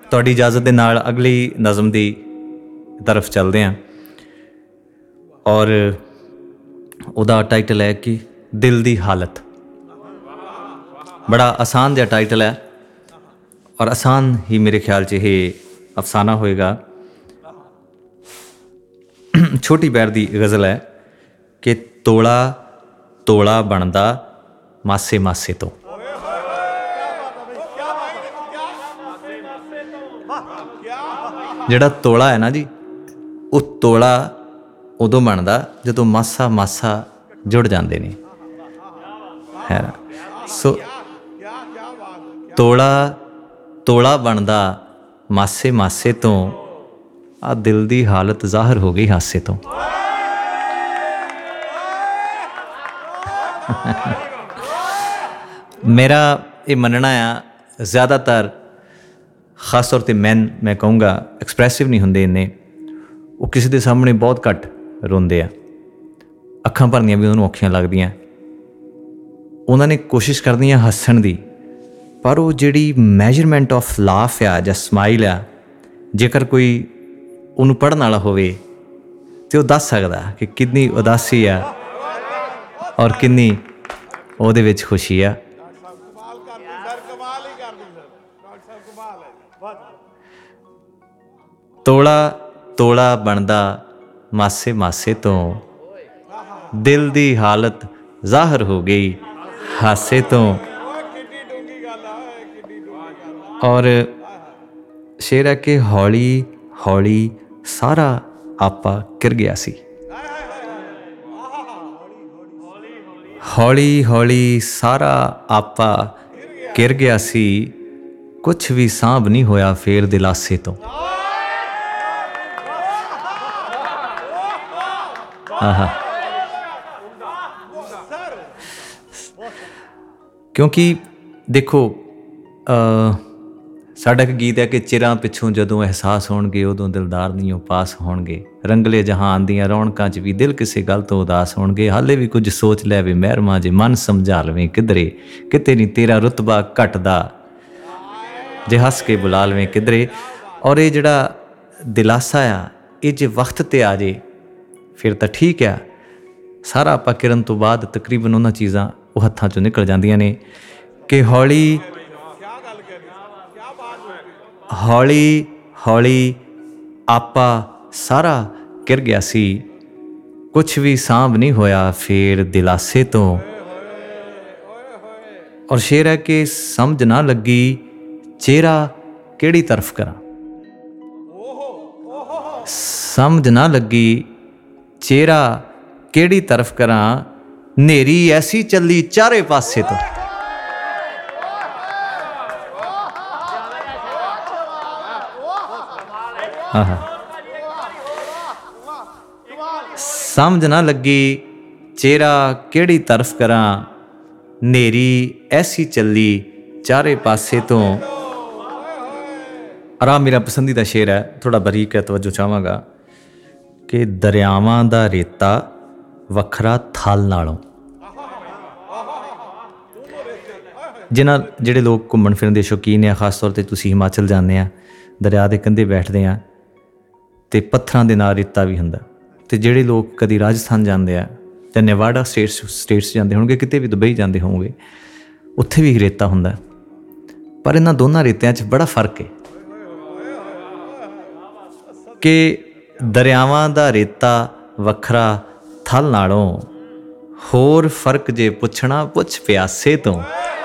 ਤੁਹਾਡੀ ਇਜਾਜ਼ਤ ਦੇ ਨਾਲ ਅਗਲੀ ਨਜ਼ਮ ਦੀ ਤਰਫ ਚੱਲਦੇ ਹਾਂ ਔਰ ਉਹਦਾ ਟਾਈਟਲ ਹੈ ਕਿ ਦਿਲ ਦੀ ਹਾਲਤ। ਬੜਾ ਆਸਾਨ ਜਿਹਾ ਟਾਈਟਲ ਹੈ ਔਰ ਆਸਾਨ ਹੀ ਮੇਰੇ ਖਿਆਲ 'ਚ ਇਹ ਅਫਸਾਨਾ ਹੋਏਗਾ। ਛੋਟੀ ਬੈਰ ਦੀ ਗਜ਼ਲ ਹੈ ਕਿ ਤੋਲਾ ਤੋਲਾ ਬਣਦਾ ਮਾਸੇ ਮਾਸੇ ਤੋਂ। ਜਿਹੜਾ ਤੋਲਾ ਹੈ ਨਾ ਜੀ, ਉਹ ਤੋਲਾ ਉਦੋਂ ਬਣਦਾ ਜਦੋਂ ਮਾਸਾ ਮਾਸਾ ਜੁੜ ਜਾਂਦੇ ਨੇ, ਹੈ ਨਾ। ਸੋ ਤੋਲਾ ਤੋਲਾ ਬਣਦਾ ਮਾਸੇ ਮਾਸੇ ਤੋਂ, ਆ ਦਿਲ ਦੀ ਹਾਲਤ ਜ਼ਾਹਰ ਹੋ ਗਈ ਹਾਸੇ ਤੋਂ। ਮੇਰਾ ਇਹ ਮੰਨਣਾ ਆ ਜ਼ਿਆਦਾਤਰ ਖਾਸ ਤੌਰ 'ਤੇ ਮੈਂ ਕਹੂੰਗਾ ਐਕਸਪ੍ਰੈਸਿਵ ਨਹੀਂ ਹੁੰਦੇ ਇੰਨੇ, ਉਹ ਕਿਸੇ ਦੇ ਸਾਹਮਣੇ ਬਹੁਤ ਘੱਟ ਰੋਂਦੇ ਆ, ਅੱਖਾਂ ਭਰਨੀਆਂ ਵੀ ਉਹਨੂੰ ਔਖੀਆਂ ਲੱਗਦੀਆਂ। ਉਹਨਾਂ ਨੇ ਕੋਸ਼ਿਸ਼ ਕਰਨੀ ਆ ਹੱਸਣ ਦੀ, ਪਰ ਉਹ ਜਿਹੜੀ ਮੈਜਰਮੈਂਟ ਆਫ ਲਾਫ ਆ ਜਾਂ ਸਮਾਈਲ ਆ, ਜੇਕਰ ਕੋਈ ਉਹਨੂੰ ਪੜ੍ਹਨ ਵਾਲਾ ਹੋਵੇ ਤਾਂ ਉਹ ਦੱਸ ਸਕਦਾ ਕਿ ਕਿੰਨੀ ਉਦਾਸੀ ਆ ਔਰ ਕਿੰਨੀ ਉਹਦੇ ਵਿੱਚ ਖੁਸ਼ੀ ਆ। ਤੋਲਾ ਤੋਲਾ ਬਣਦਾ ਮਾਸੇ ਮਾਸੇ ਤੋਂ, ਦਿਲ ਦੀ ਹਾਲਤ ਜ਼ਾਹਰ ਹੋ ਗਈ ਹਾਸੇ ਤੋਂ। ਔਰ ਸ਼ੇਰ ਹੈ ਕਿ ਹੌਲੀ ਹੌਲੀ ਸਾਰਾ ਆਪਾ ਕਿਰ ਗਿਆ ਸੀ, ਹੌਲੀ ਹੌਲੀ ਸਾਰਾ ਆਪਾ ਕਿਰ ਗਿਆ ਸੀ, ਕੁਛ ਵੀ ਸਾਂਭ ਨਹੀਂ ਹੋਇਆ ਫੇਰ ਦਿਲਾਸੇ ਤੋਂ। ਕਿਉਂਕਿ ਦੇਖੋ ਸਾਡਾ ਇੱਕ ਗੀਤ ਹੈ ਕਿ ਚਿਰਾਂ ਪਿੱਛੋਂ ਜਦੋਂ ਅਹਿਸਾਸ ਹੋਣਗੇ ਉਦੋਂ ਦਿਲਦਾਰ ਨਹੀਂ ਉਹ ਪਾਸ ਹੋਣਗੇ, ਰੰਗਲੇ ਜਹਾਨ ਦੀਆਂ ਰੌਣਕਾਂ 'ਚ ਵੀ ਦਿਲ ਕਿਸੇ ਗੱਲ ਤੋਂ ਉਦਾਸ ਹੋਣਗੇ, ਹਾਲੇ ਵੀ ਕੁਝ ਸੋਚ ਲੈ ਵੇ ਮਹਿਰਮਾ ਜੇ ਮਨ ਸਮਝਾ ਲਵੇਂ ਕਿਧਰੇ, ਕਿਤੇ ਨਹੀਂ ਤੇਰਾ ਰੁਤਬਾ ਘਟਦਾ ਜੇ ਹੱਸ ਕੇ ਬੁਲਾ ਲਵੇਂ ਕਿਧਰੇ। ਔਰ ਇਹ ਜਿਹੜਾ ਦਿਲਾਸਾ ਆ ਇਹ ਜੇ ਵਕਤ 'ਤੇ ਆ ਜੇ ਫਿਰ ਤਾਂ ਠੀਕ ਆ, ਸਾਰਾ ਆਪਾਂ ਕਿਰਨ ਤੋਂ ਬਾਅਦ ਤਕਰੀਬਨ ਉਹਨਾਂ ਚੀਜ਼ਾਂ ਉਹ ਹੱਥਾਂ 'ਚੋਂ ਨਿਕਲ ਜਾਂਦੀਆਂ ਨੇ ਕਿ ਹੌਲੀ ਹੌਲੀ ਹੌਲੀ ਆਪਾ ਸਾਰਾ ਕਿਰ ਗਿਆ ਸੀ, ਕੁਛ ਵੀ ਸਾਂਭ ਨਹੀਂ ਹੋਇਆ ਫੇਰ ਦਿਲਾਸੇ ਤੋਂ। ਔਰ ਸ਼ੇਰ ਹੈ ਕਿ ਸਮਝ ਨਾ ਲੱਗੀ ਚਿਹਰਾ ਕਿਹੜੀ ਤਰਫ ਕਰਾਂ, ਸਮਝ ਨਾ ਲੱਗੀ ਚਿਹਰਾ ਕਿਹੜੀ ਤਰਫ ਕਰਾਂ, ਨੇਰੀ ਐਸੀ ਚੱਲੀ ਚਾਰੇ ਪਾਸੇ ਤੋਂ। ਸਮਝ ਨਾ ਲੱਗੀ ਚਿਹਰਾ ਕਿਹੜੀ ਤਰਫ ਕਰਾਂ, ਨੇਰੀ ਐਸੀ ਚੱਲੀ ਚਾਰੇ ਪਾਸੇ ਤੋਂ। ਆਰਾਮ ਮੇਰਾ ਪਸੰਦੀਦਾ ਸ਼ੇਰ ਹੈ, ਥੋੜ੍ਹਾ ਬਰੀਕ ਹੈ, ਤਵੱਜੋ ਚਾਹਾਂਗਾ ਕਿ ਦਰਿਆਵਾਂ ਦਾ ਰੇਤਾ ਵੱਖਰਾ ਥਲ ਨਾਲੋਂ। ਜਿਹੜੇ ਲੋਕ ਘੁੰਮਣ ਫਿਰਨ ਦੇ ਸ਼ੌਕੀਨ ਆ, ਖਾਸ ਤੌਰ 'ਤੇ ਤੁਸੀਂ ਹਿਮਾਚਲ ਜਾਂਦੇ ਆ, ਦਰਿਆ ਦੇ ਕੰਢੇ ਬੈਠਦੇ ਆ ਅਤੇ ਪੱਥਰਾਂ ਦੇ ਨਾਲ ਰੇਤਾ ਵੀ ਹੁੰਦਾ। ਅਤੇ ਜਿਹੜੇ ਲੋਕ ਕਦੀ ਰਾਜਸਥਾਨ ਜਾਂਦੇ ਆ ਜਾਂ ਨੇਵਾਡਾ ਸਟੇਟਸ ਜਾਂਦੇ ਹੋਣਗੇ, ਕਿਤੇ ਵੀ ਦੁਬਈ ਜਾਂਦੇ ਹੋਣਗੇ, ਉੱਥੇ ਵੀ ਰੇਤਾ ਹੁੰਦਾ। ਪਰ ਇਹਨਾਂ ਦੋਨਾਂ ਰੇਤਿਆਂ 'ਚ ਬੜਾ ਫਰਕ ਹੈ ਕਿ ਦਰਿਆਵਾਂ ਦਾ ਰੇਤਾ ਵੱਖਰਾ ਥਲ ਨਾਲੋਂ, ਹੋਰ ਫਰਕ ਜੇ ਪੁੱਛਣਾ ਪੁੱਛ ਪਿਆਸੇ ਤੋਂ।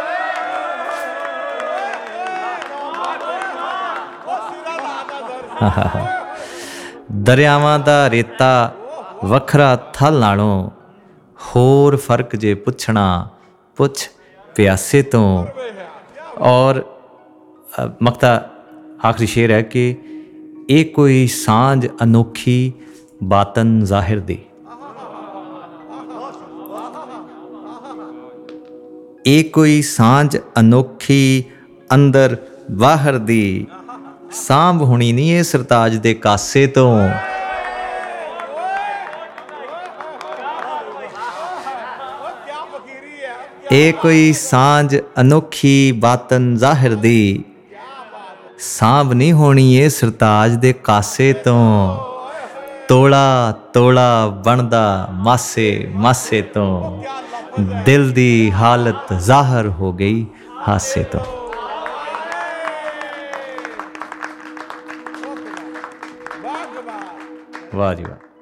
ਦਰਿਆਵਾਂ ਦਾ ਰੇਤਾ ਵੱਖਰਾ ਥਲ ਨਾਲੋਂ, ਹੋਰ ਫਰਕ ਜੇ ਪੁੱਛਣਾ ਪੁੱਛ ਪਿਆਸੇ ਤੋਂ। ਔਰ ਮਕਤਾ ਆਖਰੀ ਸ਼ੇਰ ਹੈ ਕਿ ਇਹ ਕੋਈ ਸਾਂਝ ਅਨੋਖੀ ਬਾਤਨ ਜ਼ਾਹਿਰ ਦੀ, ਇਹ ਕੋਈ ਸਾਂਝ ਅਨੋਖੀ ਅੰਦਰ ਬਾਹਰ ਦੀ, ਸਾਂਭ ਹੋਣੀ ਨਹੀਂ ਇਹ ਸਰਤਾਜ ਦੇ ਕਾਸੇ ਤੋਂ। ਇਹ ਕੋਈ ਸਾਂਝ ਅਨੋਖੀ ਬਾਤਨ ਜ਼ਾਹਿਰ ਦੀ, ਸਾਂਭ ਨਹੀਂ ਹੋਣੀ ਏ ਸਰਤਾਜ ਦੇ ਕਾਸੇ ਤੋਂ, ਤੋਲਾ ਤੋਲਾ ਬਣਦਾ ਮਾਸੇ ਮਾਸੇ ਤੋਂ, ਦਿਲ ਦੀ ਹਾਲਤ ਜ਼ਾਹਰ ਹੋ ਗਈ ਹਾਸੇ ਤੋਂ। ਵਾਹ ਜੀ ਵਾਹ।